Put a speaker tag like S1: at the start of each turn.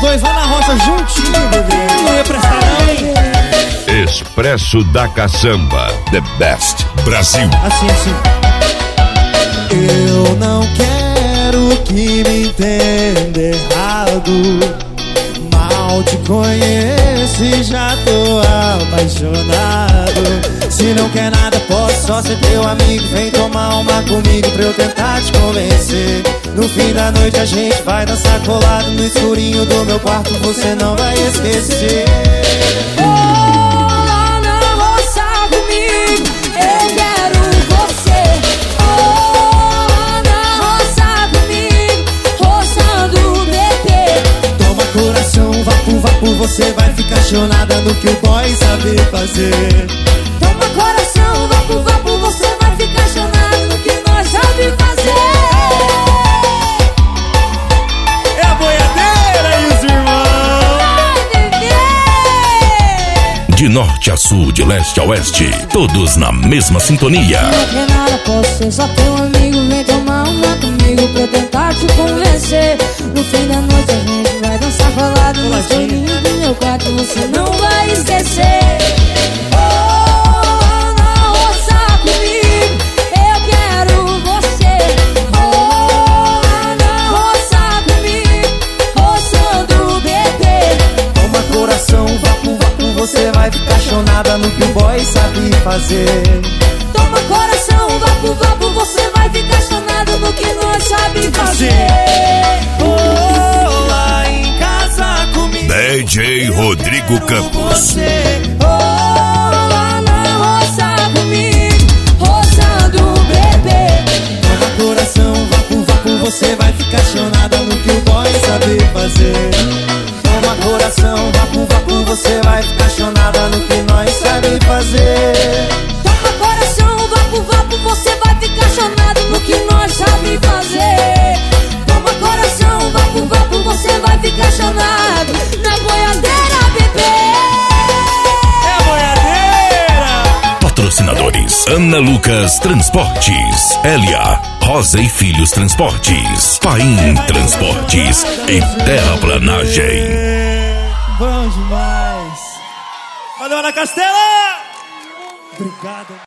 S1: dois lá na roça juntinho, bebê. Não ia prestar não, hein?
S2: Expresso da Caçamba, the best Brasil.
S1: Assim. Eu não quero que me entenda errado. Mal te conheço e já tô apaixonado. Se não quer nada, posso só ser teu amigo. Vem tomar uma comigo pra eu tentar te convencer. No fim da noite a gente vai dançar colado no escurinho do meu quarto, você não vai esquecer. Vapo, você vai ficar chonada no que o boy sabe fazer.
S3: Toma coração, vapo, você vai ficar chonada no que nós sabe fazer.
S1: É a boiadeira e os irmãos.
S3: Ai, bebê.
S4: De norte a sul, de leste a oeste, todos na mesma sintonia.
S3: Não quer nada, posso ser só teu amigo. Vem tomar uma comigo pra eu tentar te convencer. No fim da noite a gente vai dançar colado no escurinho do meu quarto, você não vai esquecer. Oh, na roça comigo, eu quero você. Oh, na roça comigo, roçando o bebê.
S1: Toma coração, vapo, você vai ficar chonada no que o boy sabe fazer.
S3: Toma coração, vapo, você vai ficar chonado no que nós sabe fazer.
S4: DJ Rodrigo Campos.
S3: Lá na roça comigo, roçando o bebê.
S1: Toma coração, vapo, você vai ficar chonada no que o boy sabe fazer. Toma coração, vapo, você vai ficar chonada no que nós sabe fazer.
S3: Toma coração, vapo, você vai ficar chonado no que nós sabe fazer. Toma coração, vapo, você vai ficar chonado na boiadeira, bebê.
S1: É a boiadeira.
S4: Patrocinadores: Ana Lucas Transportes, Elia, Rosa e Filhos Transportes, Paim Transportes e Terraplanagem.
S1: Bom demais. Valeu, Ana Castela. Obrigado.